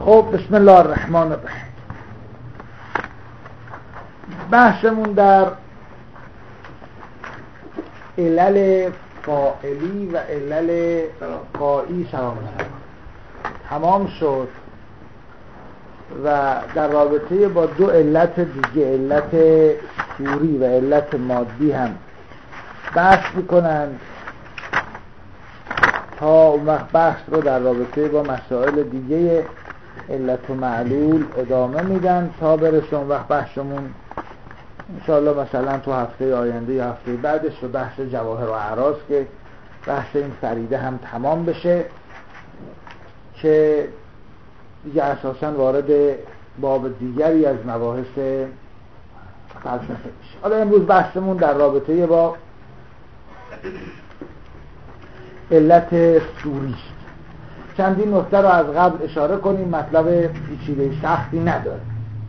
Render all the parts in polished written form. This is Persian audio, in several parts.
خب بسم الله الرحمن الرحیم. بحثمون در علل فاعلی و علل قائی تمام شد و در رابطه با دو علت دیگه، علت صوری و علت مادی هم بحث میکنند تا اون وقت بحث رو در رابطه با مسائل دیگه علت و معلول ادامه میدن تا برسه اون وقت بحثمون انشاءالله مثلا تو هفته آینده یا هفته بعدش به بحث جواهر و اعراض که بحث این فریده هم تمام بشه که دیگه اساساً وارد باب دیگری از مباحث فلسفه میشه. حالا امروز بحثمون در رابطه با علت صوری است. چندین نکته رو از قبل اشاره کنیم، مطلب پیچیده سختی نداره.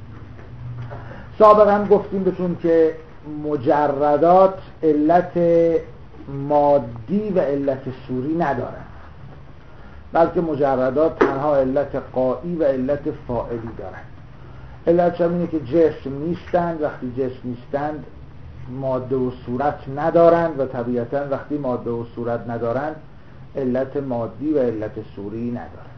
سابقا گفتیم بهتون که مجردات علت مادی و علت صوری ندارن، بلکه مجردات تنها علت قائی و علت فاعلی دارن. علتش هم اینه که جسم نیستند، وقتی جسم نیستند ماده و صورت ندارند و طبیعتا وقتی ماده و صورت ندارند علت مادی و علت صوری ندارند.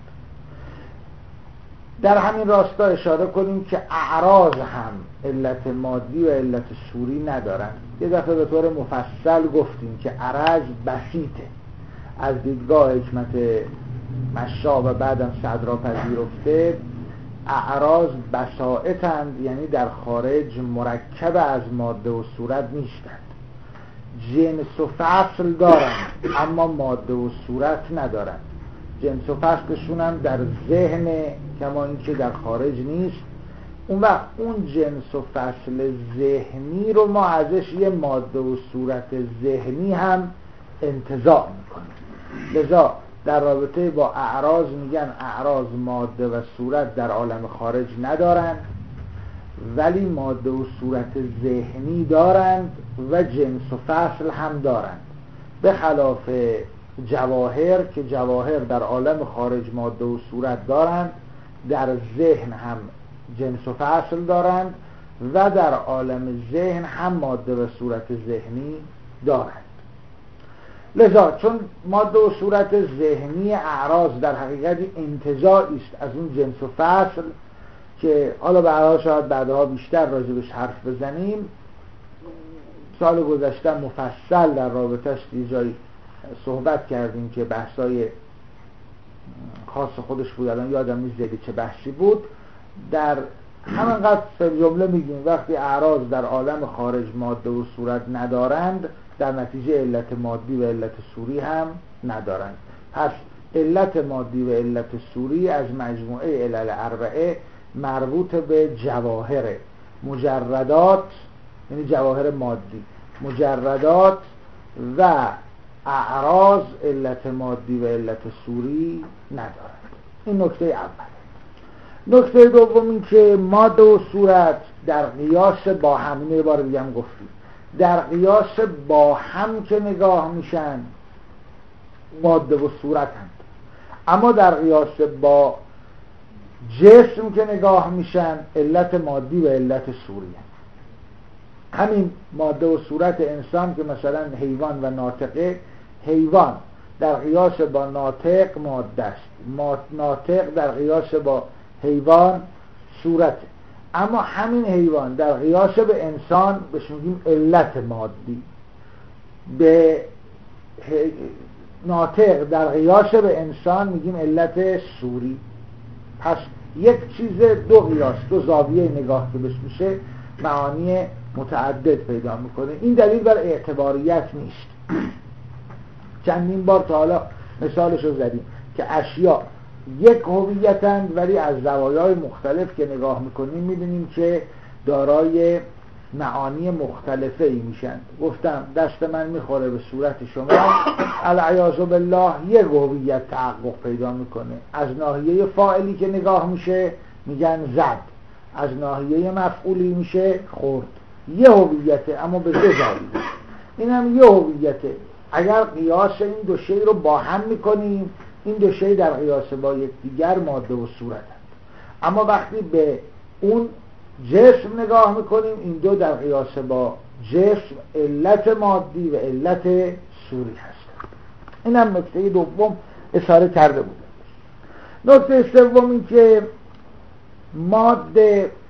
در همین راستا اشاره کنیم که اعراض هم علت مادی و علت صوری ندارند. یه دفعه به طور مفصل گفتیم که عرض بسیطه، از دیدگاه حکمت مشا و بعدم صدرا پذیرفته اعراض بساطند، یعنی در خارج مرکب از ماده و صورت نیستند. جنس و فصل دارند اما ماده و صورت ندارند. جنس و فصلشون هم در ذهن، کما اینکه در خارج نیست. اون وقت اون جنس و فصل ذهنی رو ما ازش یه ماده و صورت ذهنی هم انتزاع میکنیم. لذا در رابطه با اعراض میگن اعراض ماده و صورت در عالم خارج ندارند ولی ماده و صورت ذهنی دارند و جنس و فصل هم دارند، به خلاف جواهر که جواهر در عالم خارج ماده و صورت دارند، در ذهن هم جنس و فصل دارند و در عالم ذهن هم ماده و صورت ذهنی دارند. لذا چون ماده و صورت ذهنی اعراض در حقیقت انتزاعی است از اون جنس و فصل که حالا به حال شاید بعدها بیشتر راجبش حرف بزنیم، سال گذشته مفصل در رابطه‌اش یه جایی صحبت کردیم که بحثای خاص خودش بود، الان یادم نیست دیگه چه بحثی بود. در همینقدر جمله میگیم وقتی اعراض در عالم خارج ماده و صورت ندارند در نتیجه علت مادی و علت صوری هم ندارند. پس علت مادی و علت صوری از مجموعه علل اربعه مربوط به جواهر مجردات، یعنی جواهر مادی، مجردات و اعراض علت مادی و علت صوری ندارند. این نکته اول. نکته دوم این که ماده و صورت در قیاس با هم، اینو یه بار دیگه هم گفتیم، در قیاس با هم که نگاه میشن ماده و صورت هم، اما در قیاس با جسم که نگاه میشن علت مادی و علت صوری هم. همین ماده و صورت انسان که مثلا حیوان و ناطقه، حیوان در قیاس با ناطق ماده است، ناطق در قیاس با حیوان صورته، اما همین حیوان در قیاس به انسان بهش میگیم علت مادی، به ناطق در قیاس به انسان میگیم علت صوری. پس یک چیز دو قیاس، دو زاویه نگاه که بهش میشه معانی متعدد پیدا میکنه. این دلیل بر اعتباریت نیست. چندین بار تا حالا مثالش رو زدیم که اشیاء یک هویتند ولی از زوایای مختلف که نگاه میکنیم میبینیم که دارای معانی مختلفه ای میشن. گفتم دست من میخوره به صورت شما، العیاذ بالله یک هویت تحقق پیدا میکنه. از ناحیه فاعلی که نگاه میشه میگن زد، از ناحیه مفعولی میشه خورد. یه هویته اما به دو زاویه. این هم یه هویته. اگر قیاس این دو شی رو با هم میکنیم، این دو شی در قیاس با یکدیگر ماده و صورت هست. اما وقتی به اون جسم نگاه میکنیم این دو در قیاس با جسم علت مادی و علت صوری هست. این هم نکته دوم اشاره کرده بود. نکته سوم این که ماده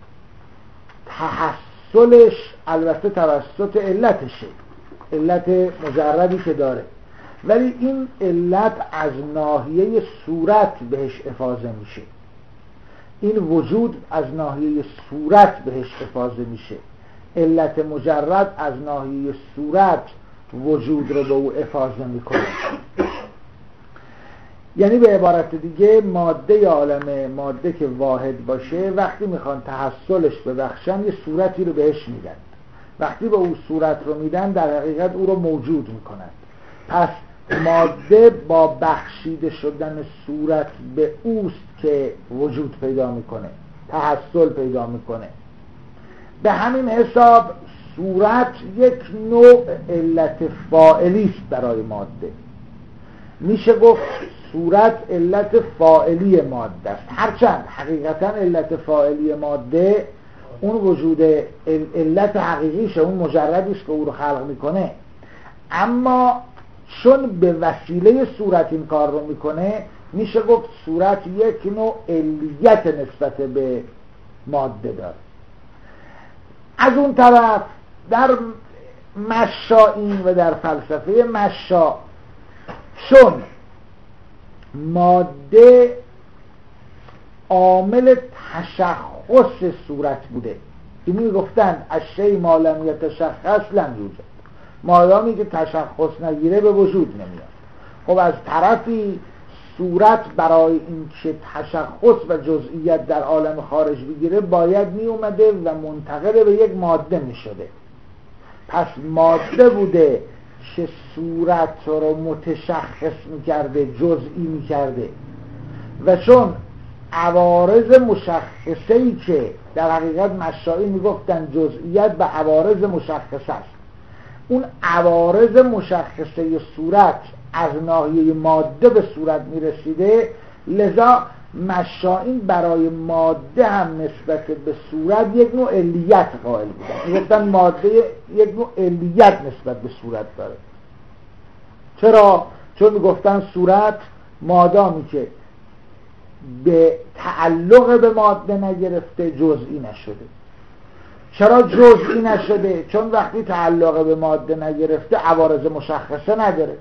تحصلش البته توسط علتشه، علت مجردی که داره، ولی این علت از ناحیه صورت بهش افاضه میشه، این وجود از ناحیه صورت بهش افاضه میشه. علت مجرد از ناحیه صورت وجود رو به او افاضه میکنه. یعنی به عبارت دیگه ماده عالم ماده که واحد باشه وقتی میخوان تحصلش ببخشن یه صورتی رو بهش میدن، وقتی به او صورت رو میدن در حقیقت او رو موجود میکنن. پس ماده با بخشیده شدن صورت به اوست که وجود پیدا میکنه، تحصل پیدا میکنه. به همین حساب صورت یک نوع علت فاعلی است برای ماده. میشه گفت صورت علت فاعلی ماده است، هرچند حقیقتا علت فاعلی ماده اون وجود علت حقیقیشه، اون مجردی است که او رو خلق میکنه، اما چون به وسیله صورت این کار رو میکنه میشه گفت صورت یک نوع علیت نسبت به ماده داره. از اون طرف در مشائین و در فلسفه مشا چون ماده عامل تشخص صورت بوده، این میگفتن الشیء ما لم یتشخص لم یوجد، مادامی که تشخص نگیره به وجود نمیاد. خب از طرفی صورت برای این که تشخص و جزئیت در عالم خارج بگیره باید می اومده و منتقل به یک ماده می شده. پس ماده بوده که صورت رو متشخص می کرده، جزئی می کرده، و چون عوارض مشخصه‌ای که در حقیقت مشایی می گفتن جزئیت به عوارض مشخصه است، اون عوارض مشخصه صورت از ناحیه ماده به صورت میرسیده، لذا مشائین برای ماده هم نسبت به صورت یک نوع علیت قائل بودن. میگفتن ماده یک نوع علیت نسبت به صورت داره. چرا؟ چون میگفتن صورت مادامی که به تعلق به ماده نگرفته جزئی نشده. چرا جزئی نشده؟ چون وقتی تعلق به ماده نگرفته عوارض مشخصه نداره،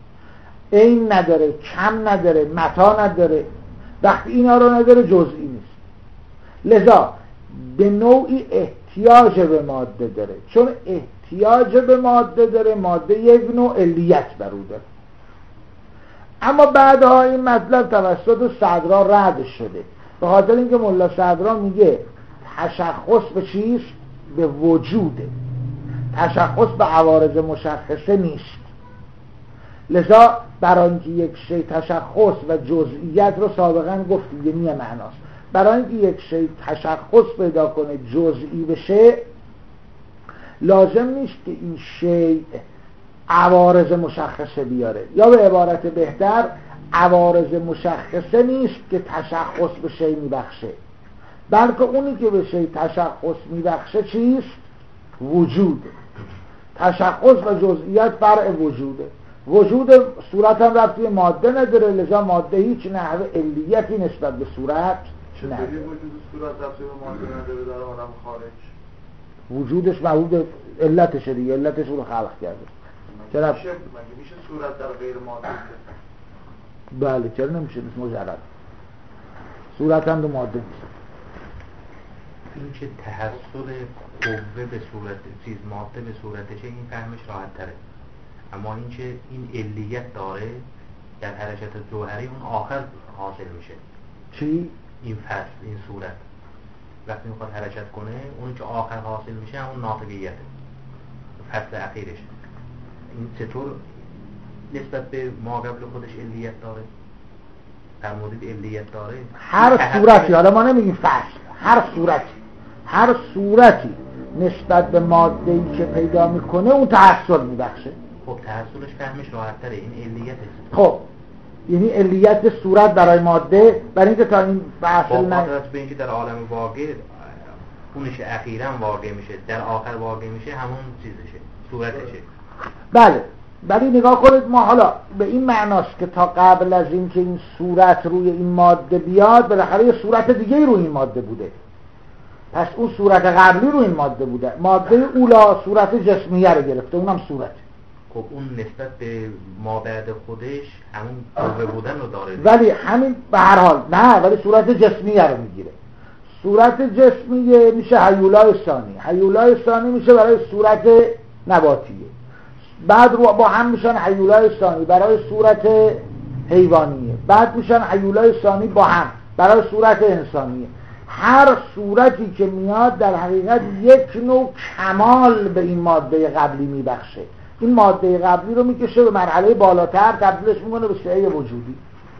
عین نداره، کم نداره، متا نداره. وقتی اینا رو نداره جزئی نیست، لذا به نوعی احتیاج به ماده داره. چون احتیاج به ماده داره، ماده یک نوع علیت بر او داره. اما بعدها این مطلب توسط صدرا رد شده، به خاطر اینکه ملا صدرا میگه تشخص به چیست؟ به وجوده، تشخص به عوارض مشخصه نیست. لذا برای اینکه یک شی تشخص و جزئیت رو سابقا گفتیم یه معناست، برای اینکه یک شی تشخص پیدا کنه، جزئی بشه، لازم نیست که این شی عوارض مشخصه بیاره، یا به عبارت بهتر عوارض مشخصه نیست که تشخص به شی میبخشه، بلکه اونی که به شی تشخص میبخشه چیست؟ وجوده. تشخص و جزئیت فرع وجوده. وجود صورت هم ربطی ماده نداره، لذا ماده هیچ نحوه علیتی نسبت به صورت نداره. چطوری وجود صورت ربطی به ماده نداره در عالم خارج؟ وجودش موجود علتشه دیگه، علتش رو خلق کرده. مگه میشه صورت در غیر ماده؟ بله، چرا نمیشه؟ مجرد صورت هم دو ماده نیست. این که تحصل قوه به صورت چیز ماده به صورتشه این فهمش راحت تره، اما این که این علیت داره در حرکت جوهری اون آخر حاصل میشه. چی؟ این فصل، این صورت وقتی میخواد حرکت کنه اون که آخر حاصل میشه همون ناطقیته، فصل اخیرش. این چطور نسبت به ما قبل خودش علیت داره؟ در مورد علیت داره هر صورتی، حالا ما نمیگیم فصل، هر صورتی نسبت به ماده‌ای که پیدا میکنه اون تحصل میبخشه. خب تحصلش فهمش راحت تره، این علیته. خب یعنی علیت صورت برای ماده، برای اینکه تا این بحث با قدرت به اینکه در عالم واقع اونش اخیراً واقع میشه، در آخر واقع میشه، همون چیزشه، صورتشه. بله، ولی نگاه کنید، ما حالا به این معناست که تا قبل از این که این صورت روی این ماده بیاد بالاخره یه صورت دیگه روی این ماده بوده. پس اون صورت قبلی روی این ماده بوده. ماده اولا صورت جسمیه رو گرفته، اونم صورت. خب اون نسبت به ما بعد خودش همون قوه بودن رو داره، ولی همین به هر حال نه، ولی صورت جسمیه رو میگیره. صورت جسمیه میشه هیولای ثانی، هیولای ثانی میشه برای صورت نباتیه، بعد رو با هم میشن هیولای ثانی برای صورت حیوانیه، بعد میشن هیولای ثانی با هم برای صورت انسانیه. هر صورتی که میاد در حقیقت یک نوع کمال به این ماده قبلی میبخشه. این ماده قبلی رو میکشه به مرحله بالاتر، تبدیلش میکنه به شیء وجودی.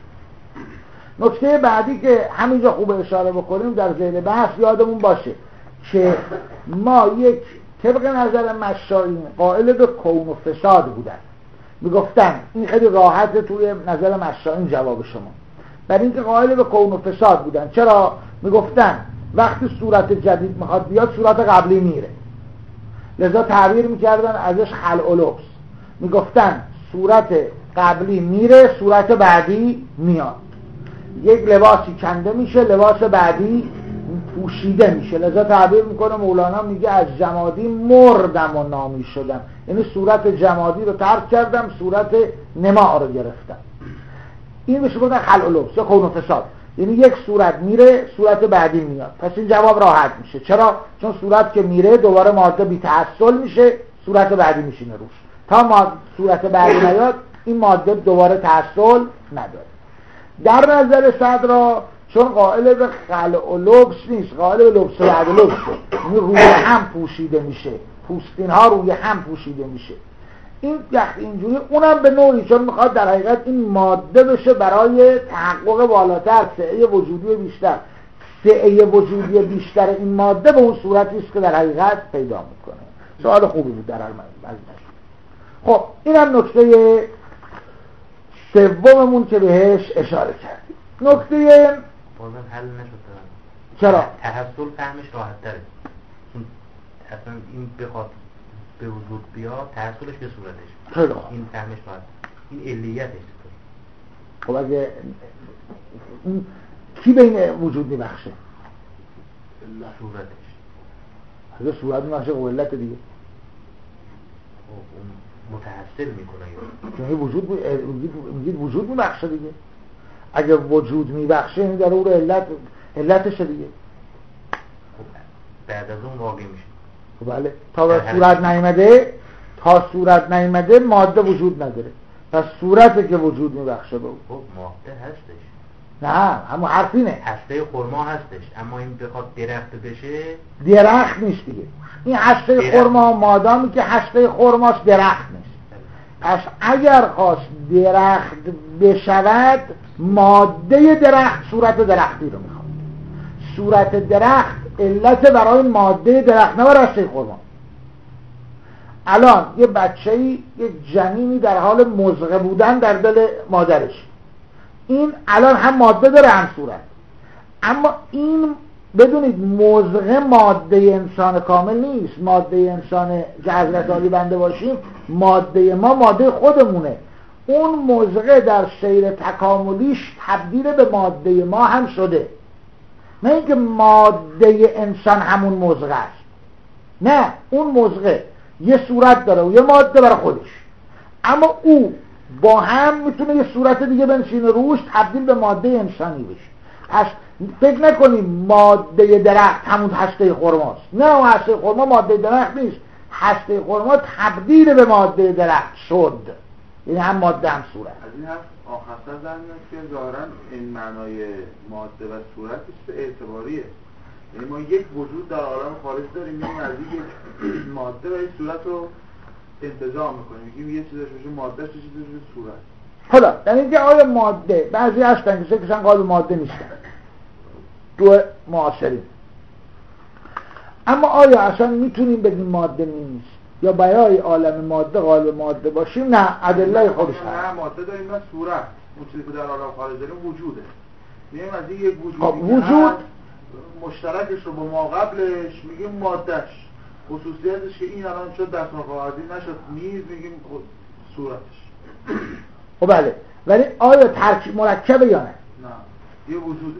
نکته بعدی که همینجا خوب اشاره بکنیم در ذیل بحث یادمون باشه که ما یک طبق نظر مشایخ قائل به کون و فساد بودن. میگفتن این خیلی راحته توی نظر مشایخ جواب شما، برای اینکه قائل به کون و فساد بودن. چرا؟ میگفتن وقتی صورت جدید میخواد بیاد صورت قبلی میره، لذا تعبیر میکردن ازش خلع و لبس. میگفتن صورت قبلی میره، صورت بعدی میاد. یک لباسی کنده میشه، لباس بعدی پوشیده میشه. لذا تعبیر میکنه مولانا، میگه از جمادی مردم و نامی شدم، یعنی صورت جمادی رو ترک کردم، صورت نما رو گرفتم. این میشه گفتن خلع و لبس یا کون و فساد، یعنی یک صورت میره، صورت بعدی میاد. پس این جواب راحت میشه. چرا؟ چون صورت که میره دوباره ماده بی تحصل میشه، صورت بعدی میشینه روش. تا صورت بعدی نیاد این ماده دوباره تحصل نداره. در نظر صدرا چون قائل به خلع و لبس نیست، قائل به لبس بعد لبس، یعنی روی هم پوشیده میشه، پوستین ها روی هم پوشیده میشه. این وقت اینجوری اونم به نوعی چون میخواد در حقیقت این ماده بشه برای تحقق بالاتر، سعه وجودی بیشتر. سعه وجودی بیشتر این ماده به اون صورتی است که در حقیقت پیدا میکنه. سوال خوبی بود در المجموع. خب اینم نکته سوممون که بهش اشاره کردیم. نکته بازم حل نشد. چرا؟ تحصل فهمش راحت تره. اصلا این بخواد به وجود بیاد تحصلش به صورتش، خیلی خوب، این فهمش راحت، این علیتش. خب اگه کی به این وجود میبخشه؟ صورتش. اگه صورت میبخشه خب علت دیگه اون متحصل میکنه چون وجود وجود میبخشه دیگه. اگه وجود میبخشه این در اون علتش دیگه. خب بعد از اون واقع میشه. خب بله، تا صورت نیامده ماده وجود نداره. پس صورته که وجود میبخشه به اون. خب ماده هستش. نه همون حرفینه، هسته خرما هستش، اما این بخواد درخت بشه درخت نیست دیگه. این هسته خرما مادامی که هسته خرماست درخت نیست. پس اگر خواست درخت بشود ماده درخت صورت درختی رو میخواد. صورت درخت علت برای ماده درخت نه برای هسته خرما. الان یه بچه‌ای، یک جنینی در حال مضغه بودن در دل مادرش، این الان هم ماده داره هم صورت. اما این بدونید مضغه ماده انسان کامل نیست. ماده انسان که حضرت علی بنده باشیم، ماده ما ماده خودمونه. اون مضغه در سیر تکاملیش تبدیل به ماده ما هم شده. نه اینکه ماده انسان همون مضغه است، نه، اون مضغه یه صورت داره و یه ماده برای خودش، اما او با هم میتونه یه صورت دیگه بنشینه روش، تبدیل به ماده انسانی بشه. پس فکر نکنیم ماده درخت همون هسته خرماست. نه، اون هسته خرما ماده درخت نیست. هسته خرما تبدیل به ماده درخت شد، یعنی هم ماده هم صورت. از این حرف آخر در میاد که ظاهراً این معنای ماده و صورت به اعتباریه. یعنی ما یک وجود در عالم خارج داریم، میگیم از یک ماده و یک صورت رو انتزاع میکنیم، میگیم یه چیزش بشه ماده، یه چیزش بشه صورت. حالا در اینکه آیا ماده، بعضی هستن که کسان قابل ماده نیستن دو معاصرین، اما آیا اصلا میتونیم بگیم ماده نیست یا برای عالم ماده قابل ماده باشیم؟ نه، ادله خودش هست. نه ماده داریم نه صورت. اون چیزی که در عالم خارج داریم وجوده. میگیم از این یک وجود مشترکش رو با ما قبلش میگیم مادهش، خصوصیتش که این الان شد دست مقاعدی نشد نیز میگیم صورتش. خب بله، ولی آیا ترکیب مرکبه یا نه؟ نه، یه وجوده.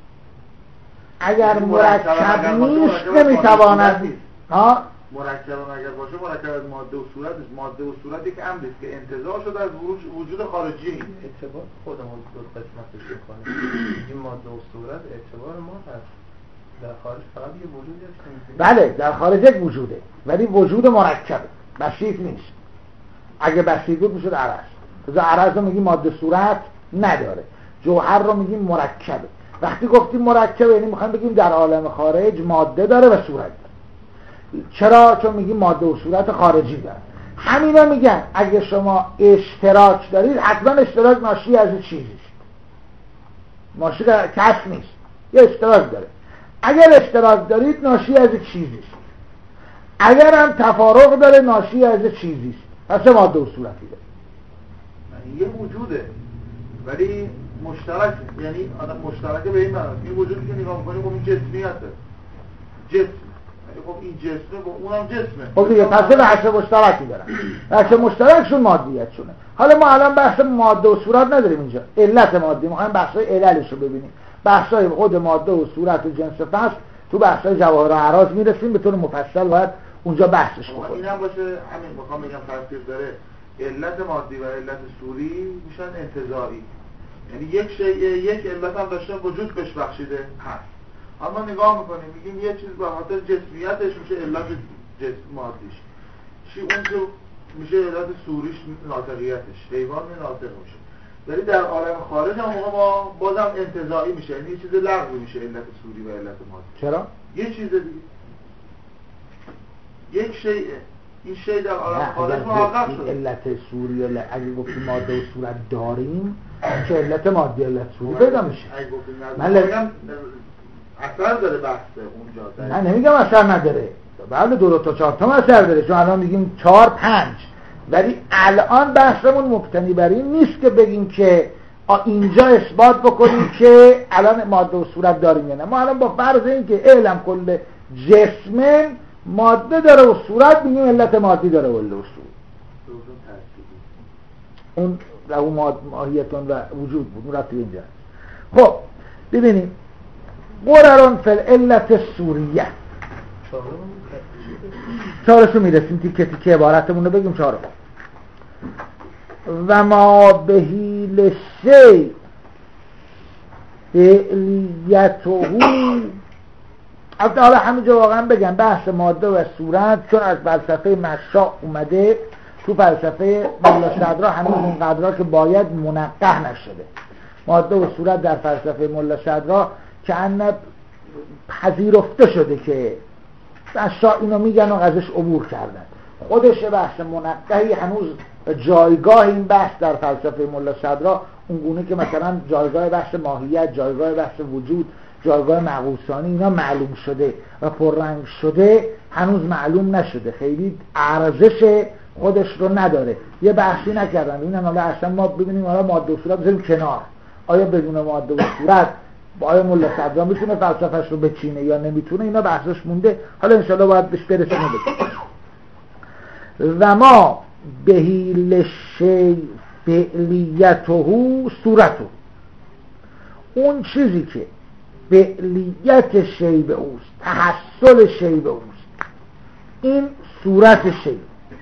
اگر مرکب نیست نمیتواند مرکب اگر باشه مرکب از ماده و صورتش، ماده و صورت یک امری است که انتزاع شده از وجود خارجی. این اعتبار خودمون دو قسمتش می‌کنیم. این ماده و صورت اعتبار ما هست. در خارج فقط یه وجودی هست. بله، در خارج یک وجوده، ولی وجود مرکب بسیط نیست. اگه بسیط بود میشد عرض. عرض رو میگیم ماده صورت نداره، جوهر رو میگیم مرکبه. وقتی گفتیم مرکب یعنی میخوایم بگیم در عالم خارج ماده داره و صورت داره. چرا؟ چون میگیم ماده و صورت خارجی داره. همینا میگن اگه شما اشتراک دارید حتما اشتراک ناشی از چیزی، ناشی کس نیست، یه اشتراک داره. اگر اشتراک دارید ناشی از چیزی، اگر هم تفارق داره ناشی از چیزی، پس ماده و صورتی داره. یه وجوده ولی مشترک، یعنی آدم مشترکه به این معنی این وجودی که نگاه می‌کنیم خب این جسمیته، جسم، خب این جسمه با اونم جسمه. خب دیگه پس بحث مشترکی دارن، بحث مشترکشون مادیتشونه. حالا ما الان بحث ماده و صورت نداریم اینجا، علت مادی می‌خوایم بحثای عللش رو ببینیم. بحثای خود ماده و صورت و جنس فصل تو بحثای جواهر و اعراض میرسیم، به طور مفصل باید اونجا بحثش بکنیم. اینم باشه، همین می‌خوام بگم تفسیر داره علت مادی و علت صوری میشن انتزاعی، یعنی یک شیء یک علت هم داشته وجود بهش بخشیده هست، اما نگاه میکنیم میگیم یه چیز به خاطر جسمیتش میشه علت جسم مادیش، چی اون که میشه علت صوریش ناطقیتش، حیوان ناطق میشه. ولی در عالم خارج هم ما بازم انتزاعی میشه، یعنی یه چیز لغوی میشه علت صوری و علت مادی. چرا؟ یه چیز دیگه، یک شیء، این شیء در عالم خارج محقق شده. علت صوری اگه گفتیم ماده و صورت داریم چه علت مادی علت صوری پیدا میشه. من میگم اثر داره بحث اونجا. من نمیگم اثر نداره، بله 2 تا 4 تا اثر داره، چون الان میگیم 4 5، ولی الان بحثمون مبتنی بر این نیست که بگیم که اینجا اثبات بکنیم که الان ماده و صورت داریم یا نه. ما الان با فرض این که علم کل جسم ماده داره و صورت میگیم علت مادی داره و صورت اون له ماهیتون و وجود بود. اون رفت اینجا. خب ببینیم قرران فل علت سوریه، چهارشو میرسیم، تیکه تیکه عبارتمون رو بگیم. چهارم و ما بهیل شی فعلیته. البته حالا همینجا واقعا بگم بحث ماده و صورت چون از فلسفه مشاء اومده تو فلسفه مولا صدرا هنوز اونقدرها که باید منقح نشده. ماده و صورت در فلسفه مولا صدرا که ان پذیرفته شده که مشاء اینو میگن و ازش عبور کردن، خودش بحث منقحی هنوز جایگاه این بحث در فلسفه مولا صدرا اونگونه که مثلا جایگاه بحث ماهیت، جایگاه بحث وجود، جایگاه معقوسانی اینا معلوم شده و پررنگ شده هنوز معلوم نشده، خیلی ارزش خودش رو نداره. یه بحثی نکردن اینن. حالا اصلا ما ببینیم حالا ماده و صورت بذاریم کنار، آیا بدون ماده و صورت با آیا مولا صدرا میتونه فلسفه‌اش رو بچینه یا نمیتونه، اینا بحثش مونده. حالا انشاءالله باید بهش برسیم. و ما بهیل شی فعلیته صورته، اون چیزی که فعلیت شی به اوست، تحصل شی به اوست، این صورت شی.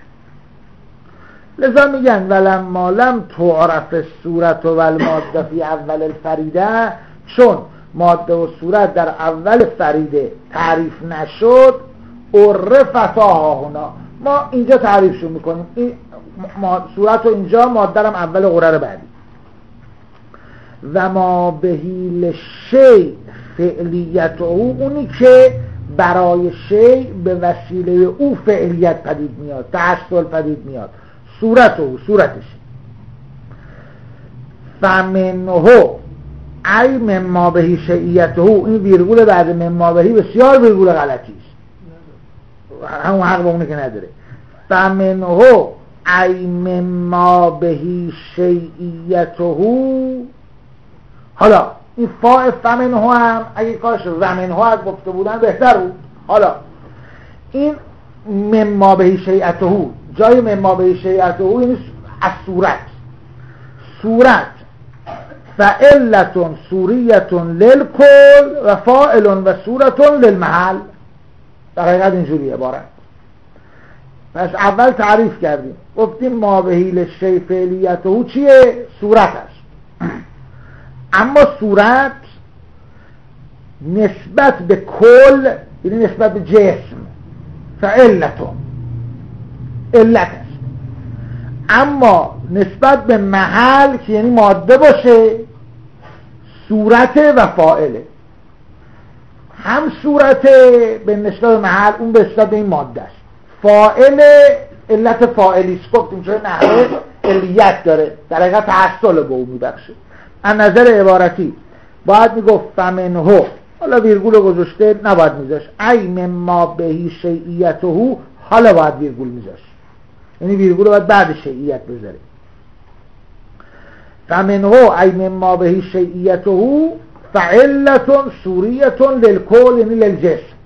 لذا میگن ولما لم تعرف صورت و الماده فی اول الفریده، چون ماده و صورت در اول فریده تعریف نشد، عرفتاها هنا، ما اینجا تعریفشون میکنیم. این صورت و اینجا، ماده هم اول قرر بعدی. و ما بهیل شی فعلیت او، اونی که برای شی به وسیله او فعلیت پدید میاد، تحصل پدید میاد، صورت او، صورتش. فمنه ای مما بهی شیعیته، این ویرگول بعد مما بهی بسیار ویرگول غلطی است، همون حق با اونه که نداره. فمنه ای مما بهی شیعیته. حالا این فاء فمنه هم اگه کاش ومنه از گفته بودن بهتر بود. حالا این مما بهی شیعیته، جای مما بهی شیعیته یعنی از صورت فعلتون سوریتون للکل و فاعلون و صورتون للمحل. در حقیقت اینجوری عبارت. پس اول تعریف کردیم، گفتیم ما بهیل شی فعلیته چیه؟ صورت است. اما صورت نسبت به کل یعنی نسبت به جسم فعلتون علت است، اما نسبت به محل که یعنی ماده باشه صورت و فاعله. هم صورت به نسبت به محل اون به نسبت به این ماده است، فاعل علت فاعلیست. گفتیم چون نحوه علیت داره، در حقیقت تحصل به اون میبخشه. از نظر عبارتی باید میگفت فمنه، حالا ویرگول گذاشته نباید میذاش، ای مما بهی شیعیته، حالا باید ویرگول میذاش، یعنی ویرگول باید بعد شیعیت بذاره. فمنه ای مما بهی شیعیته فعلتون سوریتون للکل یعنی للجسم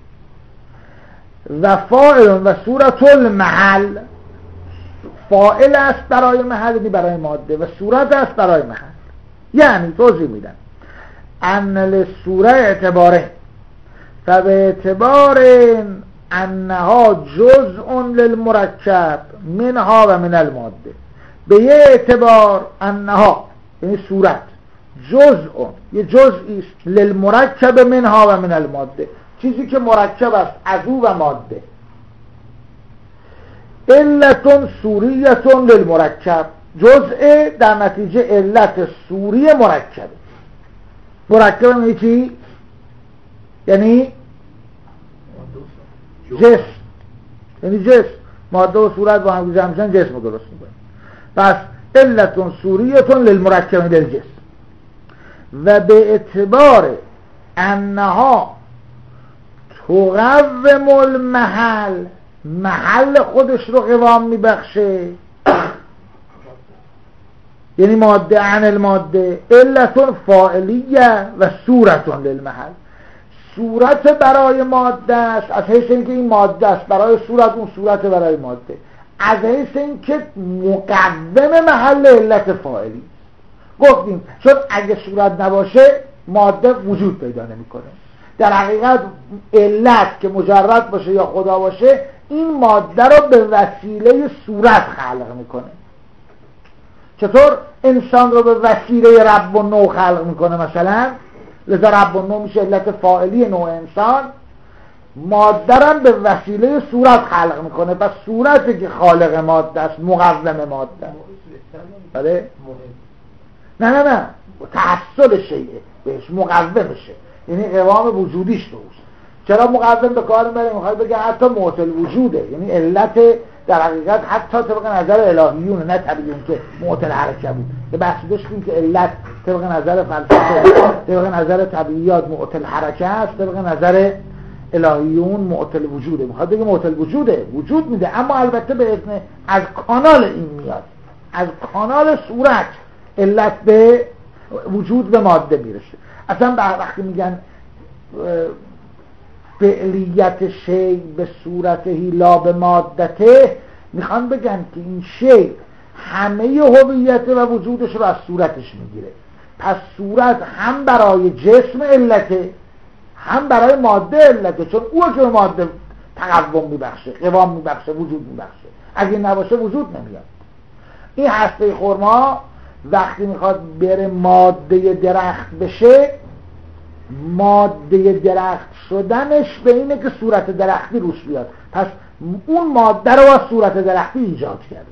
و فاعلون و صورت المحل. فاعل است برای محل یعنی برای ماده و صورت است برای محل. یعنی توضیح میدن ان للصوره اعتباره فبه اعتبار انها جزء للمرکب منها و من الماده، به یه اعتبار انها یعنی صورت جزء یه جزئی است للمرکب منها و من الماده، چیزی که مرکب است از او و ماده. علتون سوریتون للمرکب، جزء در نتیجه علت سوری مرکب. مرکب یعنی چی؟ یعنی جسم، یعنی جسم، ماده و صورت با هم جمع میشن جسم رو درست میکنه. پس علتون سوریتون للمرکب للجسم و به اعتبار انها تقوم المحل، محل خودش رو قوام میبخشه، یعنی ماده عن الماده. علتون فاعلیه و صورتون للمحل، صورت برای ماده است از حیث اینکه این ماده است، برای صورت اون صورت برای ماده، از حیث اینکه مقوم محل علت فاعلی. گفتیم چون اگه صورت نباشه ماده وجود پیدا نمیکنه. در حقیقت علت که مجرد باشه یا خدا باشه این ماده رو به وسیله صورت خلق میکنه. چطور انسان رو به وسیله رب و نو خلق میکنه مثلا؟ لذا رب و نو میشه علت فاعلی نوع انسان. ماده رو به وسیله صورت خلق میکنه، پس صورتی که خالق ماده است، مقوم ماده. بله؟ نه تحصل شیعه بهش مقومشه، یعنی قوام وجودیش توست. چرا مقوم به کار میبره؟ میخواد بگه حتی معطل وجوده، یعنی علت در حقیقت حتی طبق نظر الهیون، نه طبیعیون که معطل حرکت بود. یه بحثی داشتیم که علت طبق نظر فلسفه، طبق نظر طبیعیات معطل حرکت است، طبق نظر الهیون معطل وجوده. میخواد بگه معطل وجوده، وجود میده، اما البته به اذن از کانال این میاد، از کانال صورت علت به وجود به ماده میرسه. اصلا وقتی میگن فعلیت شی به صورتهی لا به مادته، میخوان بگن که این شی همه هویت و وجودش رو از صورتش میگیره. پس صورت هم برای جسم علته هم برای ماده علته، چون او که به ماده تقوم میبخشه، قوام میبخشه، وجود میبخشه. اگه نباشه وجود نمیاد. این هسته خرما وقتی میخواد بره ماده درخت بشه، ماده درخت شدنش به اینه که صورت درختی روش بیاد. پس اون ماده رو از صورت درختی ایجاد کرده.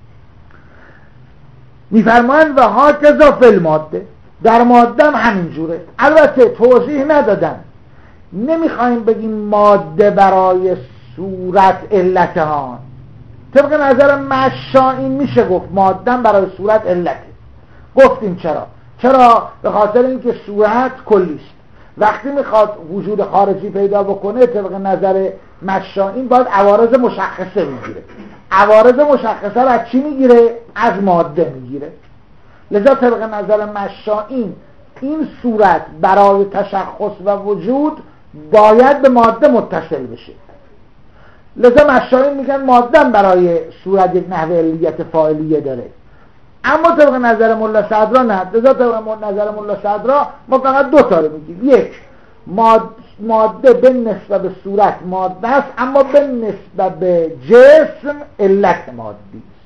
میفرمایند و ها کذا فی الماده، در ماده هم همینجوره. البته توضیح ندادن، نمیخوایم بگیم ماده برای صورت علت ها. طبق نظر مشائین میشه گفت ماده برای صورت علته. گفتیم چرا؟ به خاطر اینکه صورت کلیست. وقتی میخواد وجود خارجی پیدا بکنه طبق نظر مشائین باید عوارض مشخصه بگیره. عوارض مشخصه رو از چی میگیره؟ از ماده میگیره. لذا طبق نظر مشائین این صورت برای تشخص و وجود باید به ماده متصل بشه. لذا مشائین میگن ماده برای صورت یک نحوه علیت فاعلیه داره. اما طبق نظر ملا صدرا نه. لذا طبق نظر ملا صدرا ما فقط دو تا رو میگیم. یک، ماده به نسبت به صورت ماده است، اما به نسبت به جسم علت مادی است.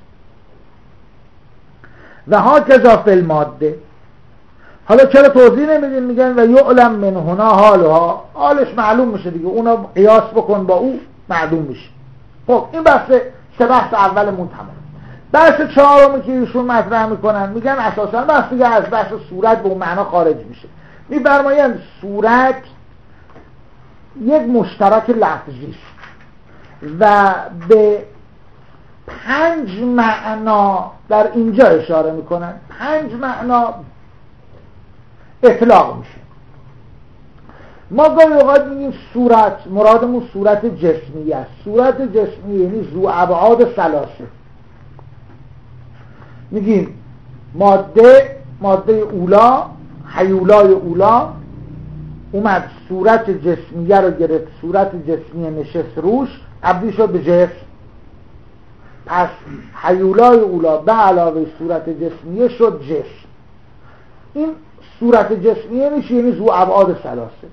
و ها کذا فی الماده. حالا چرا توضیح نمیدین؟ میگن و یعلم من هنا حالها، حالش معلوم میشه دیگه، اونا قیاس بکن با او معلوم میشه. خب این سه بحث اولمون تمام. بحث چهارمی که ایشون مطرح میکنن میگن اساسا بحث دیگه از بحث صورت به اون معنا خارج میشه. میفرمایند صورت یک مشترک لفظی است و به 5 معنا در اینجا اشاره میکنن. 5 معنا اطلاق میشه. ما گاهی اوقات میگیم صورت، مرادمون صورت جسمی است. صورت جسمی یعنی ذو ابعاد ثلاثه. میگیم ماده اولا، هیولای اولا اومد صورت جسمیه رو گرفت، صورت جسمیه نشست روش، تبدیل شد به جسم. پس هیولای اولا به علاوه صورت جسمیه شد جسم. این صورت جسمیه میشه یعنی ذو ابعاد ثلاثه.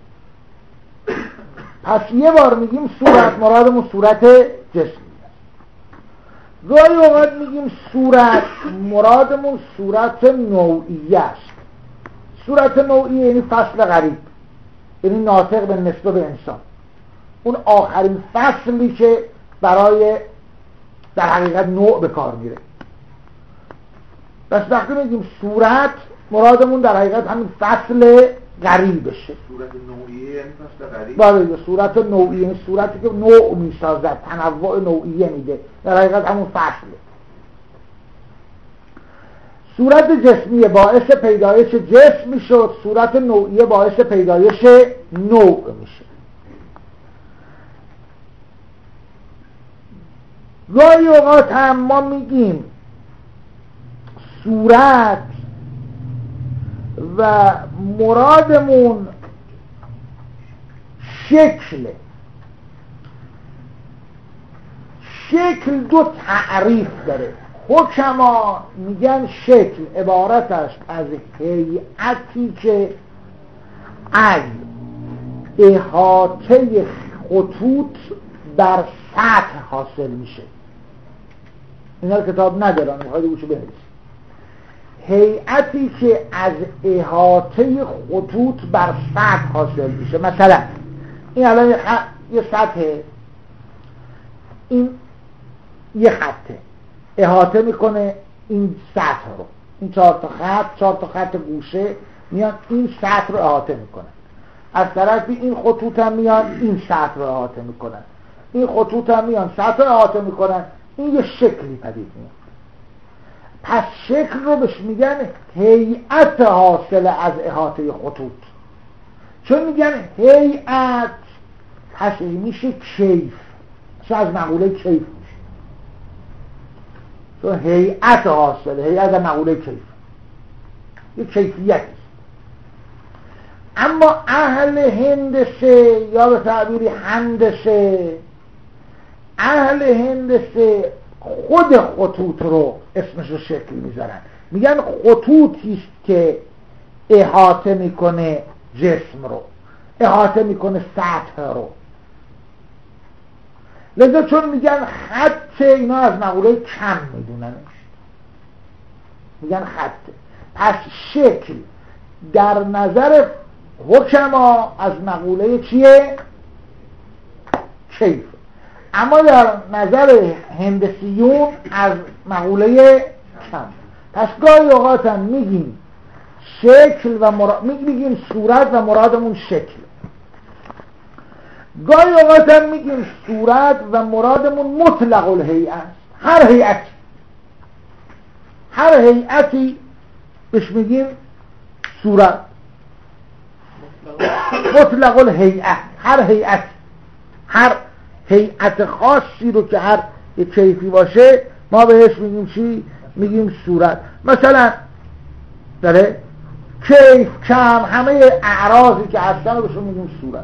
پس یه بار میگیم صورت، مرادمون صورت جسمی است. گاهی اوقات میگیم صورت، مرادمون صورت نوعیه است. صورت نوعیه یعنی فصل غریب، یعنی ناطق به نسبت به انسان، اون آخرین فصلی که برای در حقیقت نوع به کار میره. پس وقتی میگیم صورت، مرادمون در حقیقت همین فصل غریبشه. صورت نوعیه یعنی فصل غریب؟ بله، صورت نوعیه یعنی صورتی که نوع میسازد، تنوع نوعیه میده، در حقیقت همون فصله. صورت جسمیه باعث پیدایش جسم میشد، صورت نوعیه باعث پیدایش نوع میشه. گاهی اوقات هم ما میگیم صورت و مرادمون شکله. شکل دو تعریف داره. حکما میگن شکل عبارت است از هیئتی که از احاطه خطوط بر سطح حاصل میشه. اینا کتاب ندارن، میخواید اوچو بنویسید. هیئتی که از احاطه خطوط بر سطح حاصل میشه. مثلا این الان یه سطحه، این یه خطه احاطه میکنه این سطح رو. این 4 تا خط گوشه میان این سطح رو احاطه میکنن. از طرفی این خطوط هم میان این سطح رو احاطه میکنن. این خطوط هم میان سطح رو احاطه میکنن. این یه شکلی پدید میاد. پس شکل رو بهش میگن هیئت حاصل از احاطه خطوط. چون میگن هیئت، پس میشه کیف، چون از مقوله کیف میشه. چون هیئت حاصل، هیئت از مقوله کیف، یه کیفیت است. اما اهل هندسه یا به تعبیری هندسه، اهل هندسه خود خطوط رو اسمش رو شکل میذارن. میگن خطوطی است که احاطه میکنه جسم رو، احاطه میکنه سطح رو. لذا چون میگن خط، اینا از مقوله کم میدوننش، میگن خط. پس شکل در نظر حکما از مقوله چیه؟ کیف. اما در نظر هندسیون از مقوله کم. پس گاهی اوقات هم میگیم شکل و میگیم صورت و مرادمون شکل. گاهی اوقات هم میگیم صورت و مرادمون مطلق الهیئه است. هر هیئتی بهش میگیم صورت. مطلق الهیئه، هر هیئت خاصی رو که هر یه کیفی باشه ما بهش میگیم چی؟ میگیم صورت. مثلا داره کیف، کم، همه اعراضی که هستن رو بهشون میگیم صورت.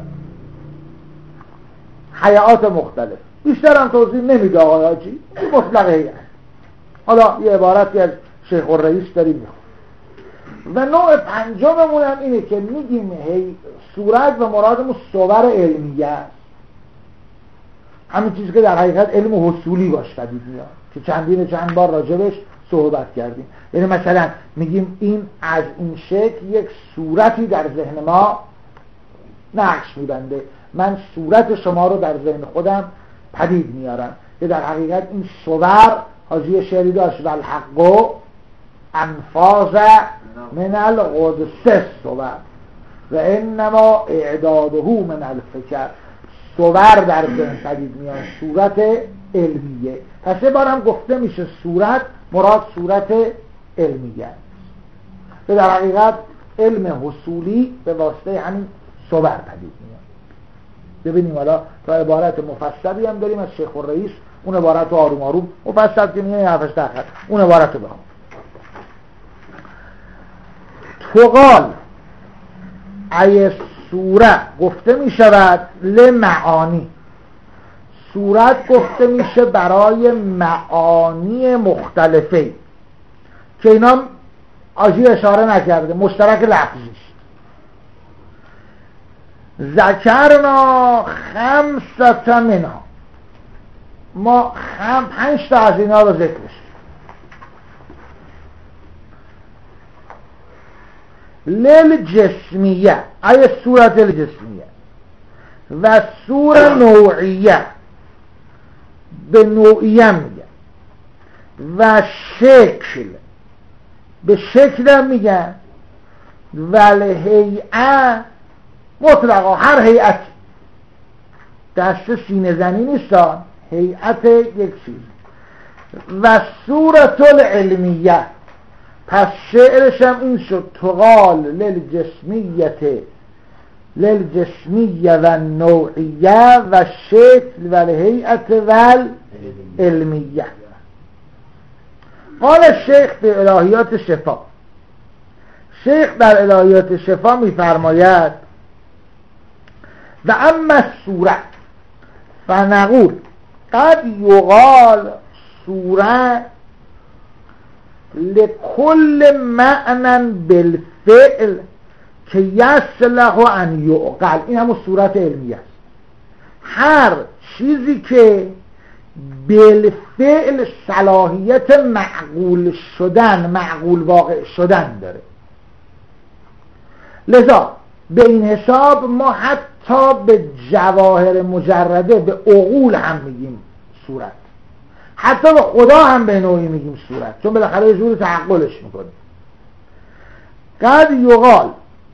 حیات مختلف بیشتر هم توضیح نمیده آقای حاجی، این مطلق هیئت. حالا یه عبارتی از شیخ الرئیس داریم میخونیم. و نوع پنجممون هم اینه که میگیم صورت و مرادمون صور علمیه است، همین چیزی که در حقیقت علم حصولی باش پدید میاد که چند بار راجبش صحبت کردیم. یعنی مثلا میگیم این از این شکل یک صورتی در ذهن ما نقش میبنده، من صورت شما رو در ذهن خودم پدید میارم، که در حقیقت این صور حاجی شعری داشت و الحق انفاذ من القدس صور و انما اعداده من الفکر. صور در ذهن پدید میاد، صورت علمیه. پس یه بارم گفته میشه صورت مراد صورت علمیه که در حقیقت علم حصولی به واسطه همین صور پدید میاد. ببینیم حالا تا عبارت مفصلی هم داریم از شیخ الرئیس، اون عبارت رو آروم آروم مفصل که میگه حرفش داخل اون عبارت رو بخون. تقال ای صورت گفته می شود لمعانی، صورت گفته میشه برای معانی مختلفه که اینا آجی اشاره نکرده، مشترک لفظیش. ذکرنا خمسة منها، ما 5 تا از اینا رو ذکرش. للجسمیه ای صورت الجسمیه و صورت نوعیه به نوعیه میگه و شکل به شکل هم میگن و الهیئه مطلقا هر هیئت دست سینه زنی نیستان، هیئت یک چیز. و صورت العلمیه پس شعرش هم این شد تقال للجسمیه و نوعیه و شکل و الهیئت و العلمیه. قال الشیخ به الهیات شفا، شیخ در الهیات شفا میفرماید و اما صورت فنقول قد یقال صورت لكل معنى بالفعل که یصلح ان یعقل. این همون صورت علمیه است، هر چیزی که بالفعل صلاحیت معقول شدن، معقول واقع شدن داره. لذا به این حساب ما حتی به جواهر مجرده، به عقول هم میگیم صورت، حتی به خدا هم به نوعی میگیم صورت، چون بالاخره یه جور تعقلش میکنیم. قد یقال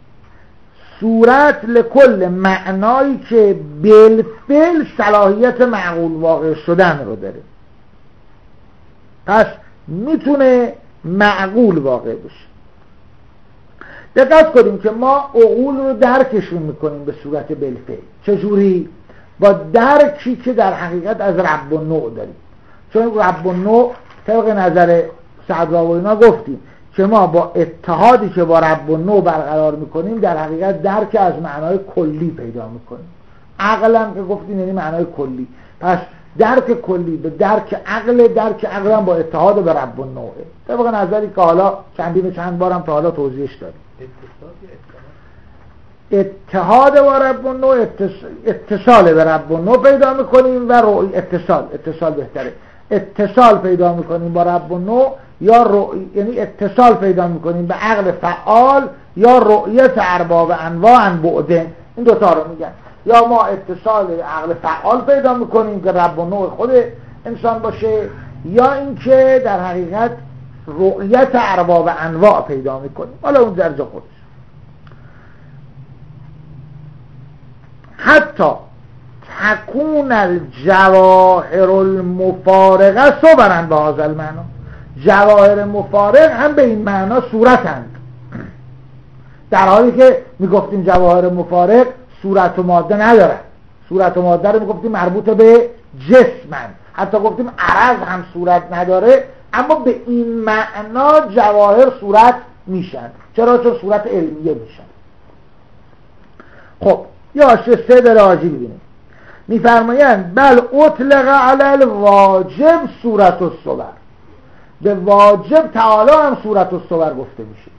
صورت لکل معنایی که بالفعل صلاحیت معقول واقع شدن رو داره، پس میتونه معقول واقع بشه. دقت کنیم که ما عقول رو درکشون میکنیم به صورت بالفعل. چجوری؟ با درکی که در حقیقت از رب النوع داریم، چون رب النوع طبق نظر سعدی و اینا گفتیم که ما با اتحادی که با رب النوع برقرار میکنیم در حقیقت درک از معنای کلی پیدا میکنیم. عقل هم که گفتیم یعنی معنای کلی، پس درک کلی به درک عقل هم با اتحاد به رب النوعه، طبق نظری که حالا چند بارم تا حالا توضیحش داریم. اتحاد با رب النوع اتصال به رب النوع پیدا میکنیم و اتصال بهتره، اتصال پیدا میکنیم با رب النوع یا یعنی اتصال پیدا میکنیم به عقل فعال یا رؤیت ارباب انواع بعدن. این دوتا رو میگن، یا ما اتصال عقل فعال پیدا میکنیم که رب النوع خود انسان باشه، یا اینکه در حقیقت رؤیت ارباب انواع پیدا میکنیم، حالا اون درجه خودش. حتی تکون الجواهر المفارقه صورن به هذا المعنی، جواهر مفارق هم به این معنا صورتند، در حالی که میگفتیم جواهر مفارق صورت و ماده ندارن. صورت و ماده رو میگفتیم مربوط به جسمند، حتی گفتیم عرض هم صورت نداره، اما به این معنا جواهر صورت میشن. چرا؟ چون صورت علمیه میشن. خب یا 3 راجی ببینیم. میفرمایند بل اطلق علی الواجب صورت الصور، به واجب تعالی هم صورت الصور گفته میشه.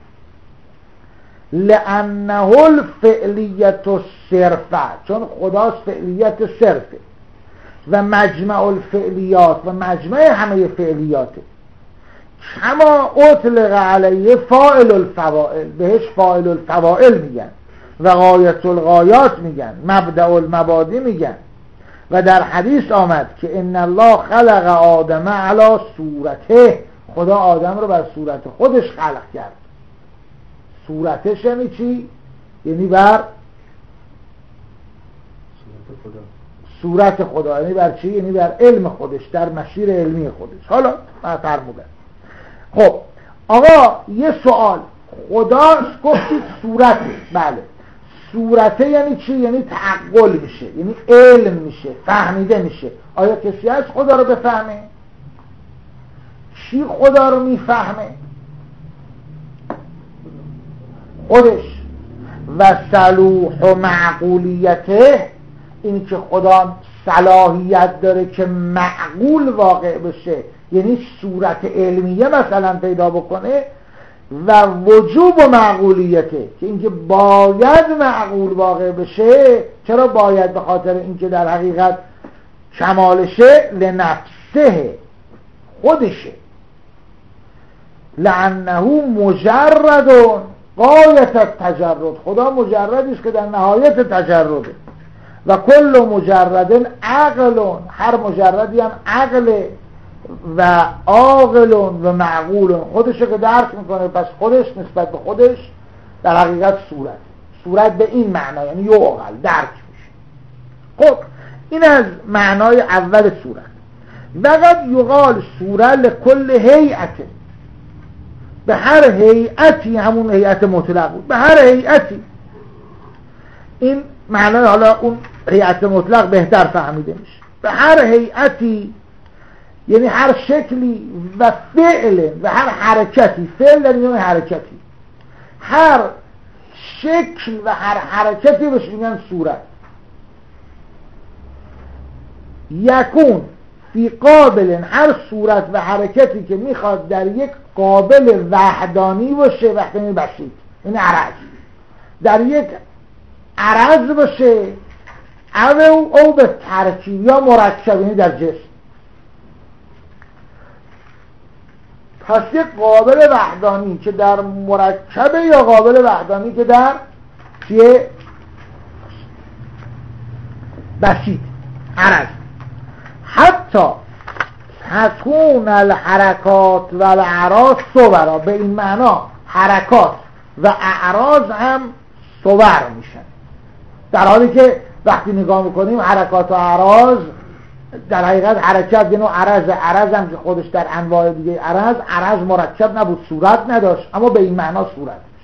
لانه الفعلیت الصرفه، چون خداست فعلیت صرفه و مجمع الفعلیات و مجمع همه فعلیاته. کما اطلق علیه فاعل الفواعل، بهش فاعل الفواعل میگن و غایت الغایات میگن، مبدأ المبادی میگن. و در حدیث آمد که ان الله خلق آدم علی صورته، خدا آدم رو بر صورت خودش خلق کرد. صورتش یعنی چی؟ یعنی بر صورت خدا، یعنی بر چی؟ یعنی بر علم خودش، در مسیر علمی خودش. حالا من فرمودم. خب آقا یه سوال، خدا گفتید صورته، بله صورته یعنی چی؟ یعنی تعقل میشه، یعنی علم میشه، فهمیده میشه. آیا کسی هست خدا رو بفهمه؟ چی خدا رو میفهمه؟ خودش. و صلوح و معقولیته، این که خدا صلاحیت داره که معقول واقع بشه، یعنی صورت علمیه مثلا پیدا بکنه. و وجوب و معقولیته، که اینکه باید معقول واقع بشه. چرا باید؟ به خاطر اینکه در حقیقت کمالشه لنفسه، خودشه. لعنه مجرد غایت التجرد، خدا مجردی است که در نهایت تجرده. و کل مجردن عقل، هر مجردی هم عقل و عاقل و معقول، خودشه که درک میکنه. پس خودش نسبت به خودش در حقیقت صورت به این معنا یعنی یعقل، درک میشه. خب این از معنای اول صورت. وقد یقال صورت لکل هیئت، به هر هیئتی، همون هیئت مطلق بود، به هر هیئتی. این معنای حالا اون هیئت مطلق بهتر فهمیده میشه. به هر هیئتی یعنی هر شکلی و فعل و هر حرکتی. فعل در میان حرکتی، هر شکل و هر حرکتی بهش میگن صورت. یکون فی قابل، هر صورت و حرکتی که میخواد در یک قابل وحدانی باشه، وحدانی بسیط این عرض، در یک عرض باشه، او به ترکیب یا مرکب، یعنی در جسم. پس یک قابل وحدانی که در مرکبه یا قابل وحدانی که در چیه؟ بسیط، عرض. حتی تكون الحرکات و الاعراض صورا، به این معنا حرکات و اعراض هم صور میشن. در حالی که وقتی نگاه میکنیم حرکات و اعراض در حقیقت حرکت یعنی عرض هم که خودش در انواع دیگه عرض مرکب نبود، صورت نداشت، اما به این معنا صورت میشه.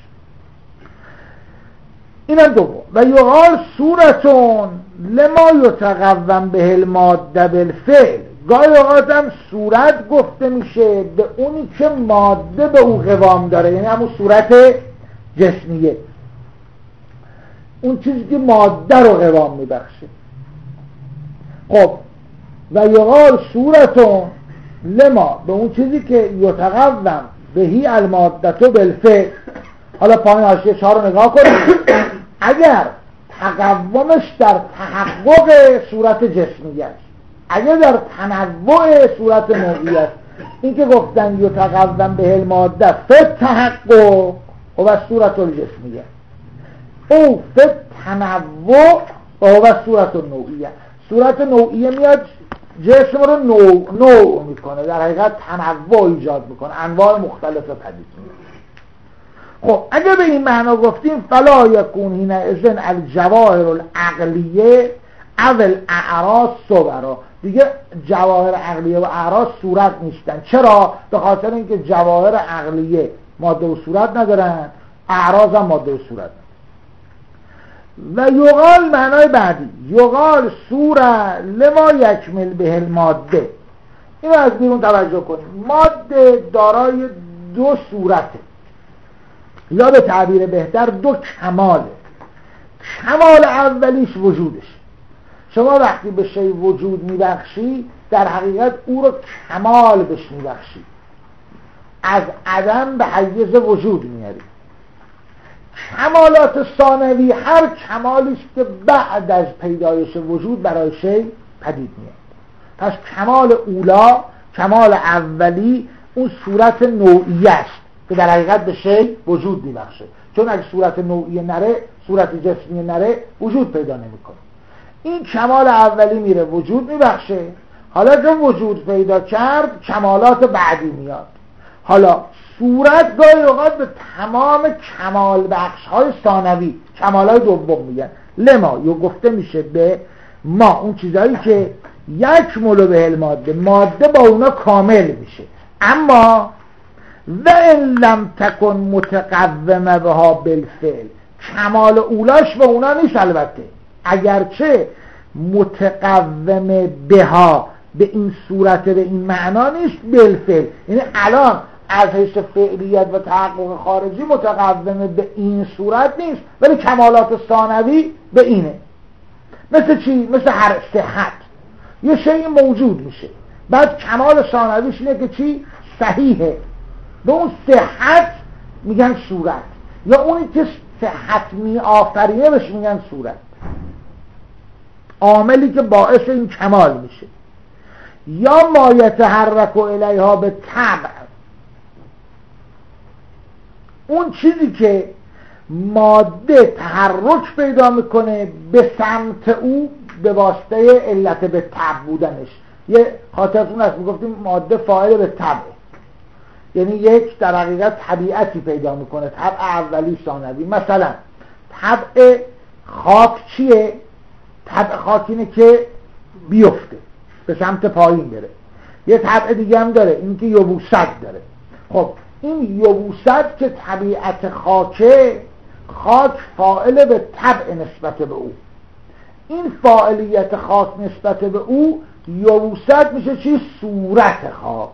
اینم دوم. و یقال صورتون لما یتقوم به الماده بالفعل، گاهی اوقات هم صورت گفته میشه به اونی که ماده به او قوام داره، یعنی همون صورت جسمیه، اون چیزی که ماده رو قوام میبخشه. خب و یقال صورتون لما به اون چیزی که یتقوم بهی المادته بالفعل. حالا پایین حاشیه 4 رو نگاه کنید. اگر تقومش در تحقق صورت جسمی است، اگر در تنوع صورت نوعی است، این که گفتن یتقوم به الماده فت تحقق و صورت الجسمیه، او فت تنوع و صورت النوعیه. صورت نوعیه میاد جسم رو نوع میکنه، در حقیقت تنوع ایجاد میکنه، انواع مختلف پدید میکنه. خب اگر به این معنا گفتیم فلا یکون هنا اذن الجواهر العقلیه اول اعراض صورا، دیگه جواهر عقلیه و اعراض صورت نیستن. چرا؟ به خاطر اینکه جواهر عقلیه ماده و صورت ندارن، اعراض هم ماده و صورت ندارن. و یقال معنای بعدی، یقال سوره لما یکمل به الماده. اینو از بیرون توجه کنید. ماده دارای دو صورته، یا به تعبیر بهتر دو کماله. کمال اولیش وجودش. شما وقتی به شی وجود میبخشی در حقیقت او رو کمال بهش میبخشی، از عدم به حیز وجود میاری. کمالات ثانوی هر کمالی است که بعد از پیدایش وجود برای شی پدید میاد. پس کمال اولا، کمال اولی، اون صورت نوعی است که در حقیقت به شی وجود میبخشه. چون اگه صورت نوعی نره، صورت جسمی نره، وجود پیدا نمیکنه. این کمال اولی میره وجود میبخشه. حالا که وجود پیدا کرد، کمالات بعدی میاد. حالا صورت گاهی اوقات به تمام کمال بخش های ثانوی، کمال های دوم میگن. لما یا گفته میشه به ما، اون چیزهایی که یک مولو به الماده، ماده با اونا کامل میشه. اما و ان لم تکن متقومه بها بالفعل، کمال اولاش با اونا نیست. البته اگرچه متقومه بها به این صورت، به این معنا نیست بالفعل، یعنی الان از حیث فعلیت و تحقق خارجی متقومه به این صورت نیست، ولی کمالات ثانوی به اینه. مثل چی؟ مثل هر صحت. یه شیء موجود میشه، بعد کمال ثانویش اینه که چی؟ صحیحه. به اون صحت میگن صورت، یا اونی که صحت می آفرینه بهش میگن صورت، عاملی که باعث این کمال میشه. یا ما یتحرک الیها به طبع، اون چیزی که ماده تحرک پیدا میکنه به سمت او به واسطه علت به طبع بودنش. یه خاطرتون هست میگفتیم ماده فاعل به طبع، یعنی یک در حقیقت طبیعتی پیدا میکنه، طبع اولی ثانوی. مثلا طبع خاک چیه؟ طبع خاک اینه که بیفته، به سمت پایین بره. یه طبع دیگه هم داره، این که یبوست داره. خب این یبوست که طبیعت خاکه، خاک فاعل به طبع نسبت به او، این فاعلیت خاک نسبت به او یبوست میشه چی؟ صورت خاک.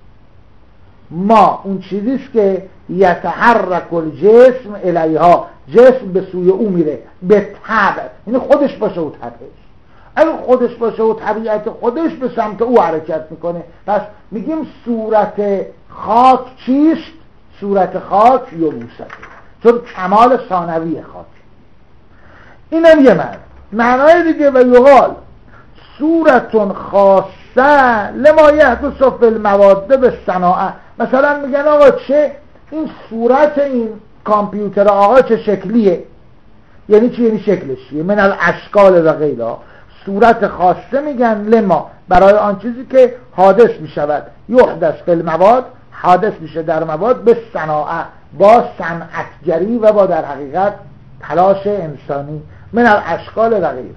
ما اون چیزیست که یتحرک الجسم الیها، جسم به سوی او میره به طبع، یعنی خودش باشه و طبعش. اگه خودش باشه و طبیعت خودش به سمت او حرکت میکنه، پس میگیم صورت خاک چیست؟ صورت خاک یبوسته، چون کمال ثانوی خاک. اینم یه معنای دیگه. و یقال صورتون خاصه لما یحدث فی المواد بالصناعه. مثلا میگن آقا چه این صورت این کامپیوتر آقا چه شکلیه؟ یعنی چی؟ یعنی شکلش چیه؟ من الاشکال و غیره. صورت خاصه میگن لما برای آن چیزی که حادث میشود، یحدث فی المواد، حادث میشه در مواد، به صناعه، با صنعتگری و با در حقیقت تلاش انسانی، من الاشکال و غیره.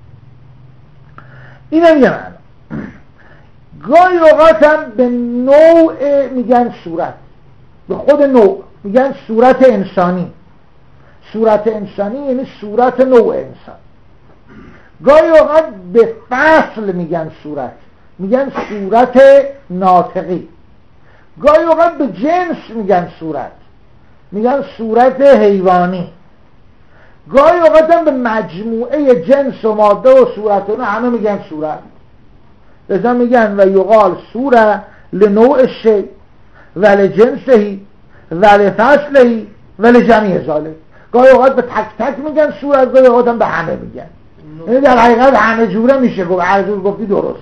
اینم یه معنی. گاهی اوقات هم به نوع میگن صورت، به خود نوع میگن صورت انسانی. صورت انسانی یعنی صورت نوع انسان. گاهی اوقات به فصل میگن صورت، میگن صورت ناطقی. گاهی اوقات به جنس میگن صورت، میگن صورت حیوانی. گاهی اوقات هم به مجموعه جنس و ماده و صورت اون همه میگن صورت. لذا میگن و یقال صوره لنوع شی و لجنسهی و لفصلهی و لجمیع ذالک. گاهی اوقات به تک تک میگن صورت، گاهی اوقات هم به همه میگن. یعنی در حقیقت همه جوره میشه گفت، هر جور گفتی درست.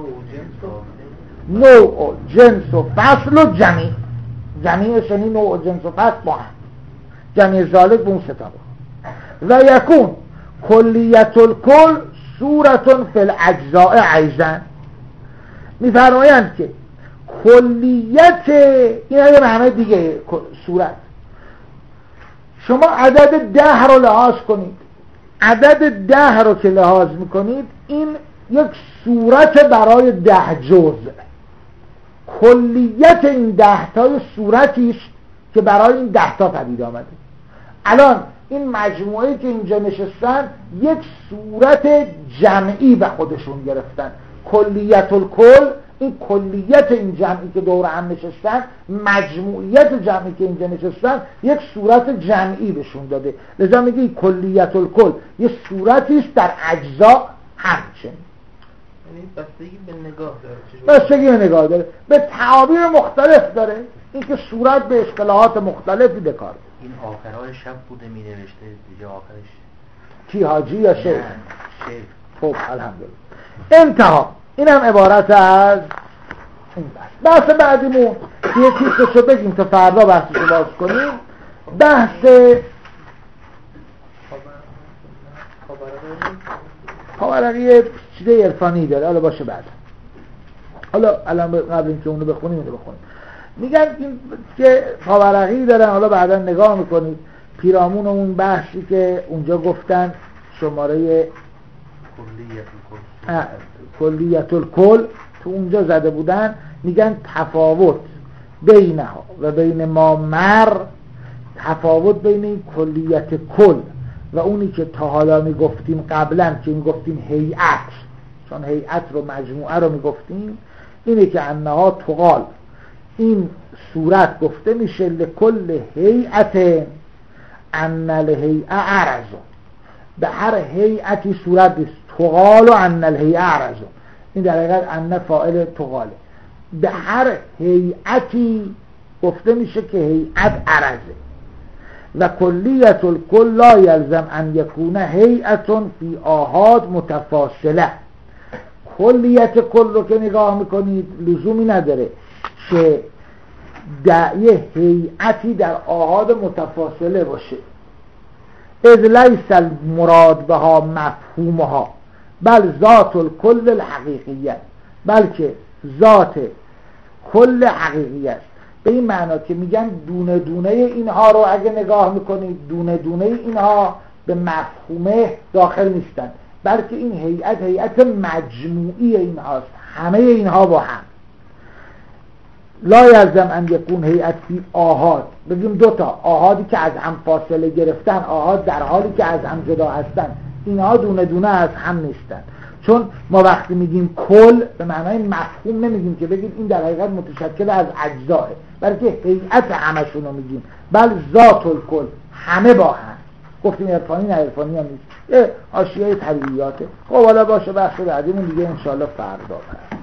نوع جنس و فصل و جمیع. جمیع شنی نوع جنس و فصل با هم، جمیع ذالک به اون ستا. و یکون کلیت الکل صورتون فی الاجزاء عیزن. میفرمایند که کلیت این یه معنی دیگه صورت. شما عدد 10 رو لحاظ کنید، عدد 10 رو که لحاظ میکنید این یک صورت برای 10 جزء. کلیت این 10 تای صورتیست که برای این 10 تا پدید آمده. الان این مجموعه که اینجا نشستن یک صورت جمعی به خودشون گرفتن. کلیت الکل، این کلیت این جمعی که دور هم نشستن، مجموعیت جمعی که اینجا نشستن یک صورت جمعی بهشون داده. لذا میگه کلیت الکل یه صورتی است در اجزا همچنین. یعنی بستگی به نگاه داره، بستگی به نگاه داره، به تعابیر مختلف داره، این که صورت به اصطلاحات مختلفی بکاره. این آخرهای شب بوده می نوشته دیگه آخرش کی حاجی یا شیخ؟ شیخ. خب الحمدلله. انتها. این هم عبارت از این بحث بعدیمون یه چیزشو بگیم تا فردا بحثشو باز کنیم. بحث خاورقی چیز عرفانی داره، حالا باشه بعد، حالا الان قبل اینکه اونو بخونیم اینو بخونیم. میگن این که خاورقی دارن، حالا بعدا نگاه میکنید پیرامون اون بحثی که اونجا گفتن شماره کلیت الکل تو اونجا زده بودن، میگن تفاوت بینها و بین ما مر، تفاوت بین این کلیت کل و اونی که تا حالا میگفتیم قبلا که میگفتیم هیئت، چون هیئت رو مجموعه رو میگفتیم، اینه که انها تقال، این صورت گفته میشه لکل هیئت ان الهیئه عرض، به هر هیئتی صورت است تقال و ان الهیئه عرض، این در حقیقت ان فاعل تقاله، به هر هیئتی گفته میشه که هیئت عرضه. و کلیت الکل لا یلزم ان یکون هیئت فی آحاد متفاصله. کلیت کل رو که نگاه میکنید لزومی نداره که یه هیئتی در آحاد متفاصله باشه. اذ لیس المراد بها مفهومها بل ذات الکل الحقیقیت، بلکه ذات کل حقیقیت، به این معنا که میگن دونه دونه اینها رو اگه نگاه میکنید دونه دونه اینها به مفهومه داخل نیستن، بلکه این هیئت مجموعی اینهاست، همه اینها با هم. لا یلزم ان یکون هیئت فی آحاد، بگیم دوتا آحادی که از هم فاصله گرفتن، آحاد در حالی که از هم جدا هستن، اینها دونه دونه از هم نیستن. چون ما وقتی میگیم کل به معنای مفهوم نمیگیم که بگیم این در حقیقت متشکل از اجزاه، بلکه هیئت همشون رو میگیم، بل ذات الکل، همه با هم. گفتیم عرفانی نه عرفانی هم نیست، حاشیه طبیعیاته. خب حالا باشه بحث بعدیمون دیگه انشاءالله فردا.